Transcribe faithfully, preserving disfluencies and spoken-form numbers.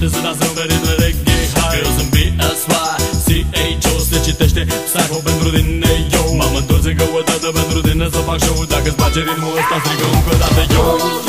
noapte să dansăm pe ritme reggae. Hai, eu sunt B S Y C H O, se citește Psycho pentru tine, yo. M-am întors încă o dată pentru tine să fac show. Dacă-ți place ritmul ăsta, strigă încă o dată, yo.